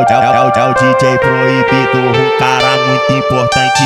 o DJ proibido, um cara muito importante.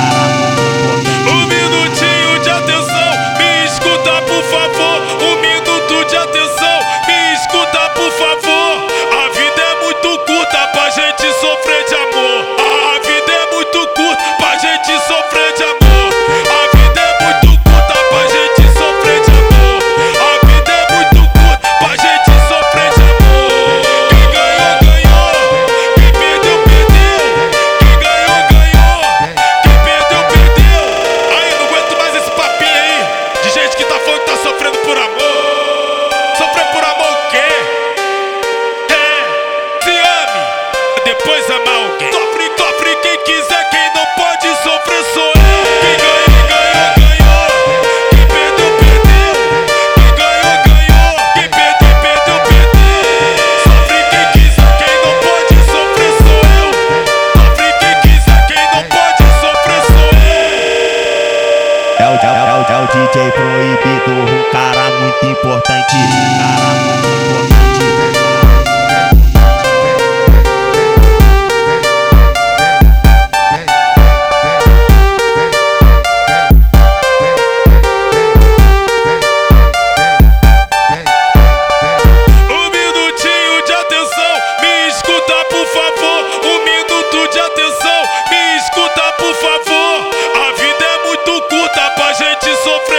Um minutinho de atenção, me escuta por favor. Um minuto de atenção, me escuta por favor. A vida é muito curta pra gente sofrer de amor. A vida é muito curta pra gente sofrer de amor. A vida é muito curta pra gente sofrer de amor. A vida é muito curta pra gente sofrer de amor. Quem ganhou, ganhou. Quem perdeu, perdeu. Quem ganhou, ganhou. Quem perdeu, perdeu. Aí, não aguento mais esse papinho aí de gente que tá falando que tá sofrendo por amor. Sofrer por amor o quê? Se ame, depois amar alguém. Sofre quem quiser, quem não pode sofrer sou eu. Quem ganhou, ganhou, ganhou. Quem perdeu, perdeu. Quem ganhou, ganhou. Quem perdeu, perdeu, perdeu. Sofre quem quiser, quem não pode sofrer sou eu. Sofre quem quiser, quem não pode sofrer sou eu. É o DJ proibido, um cara muito importante. Um minutinho de atenção, me escuta por favor. Um minuto de atenção, me escuta por favor. A vida é muito curta pra gente sofrer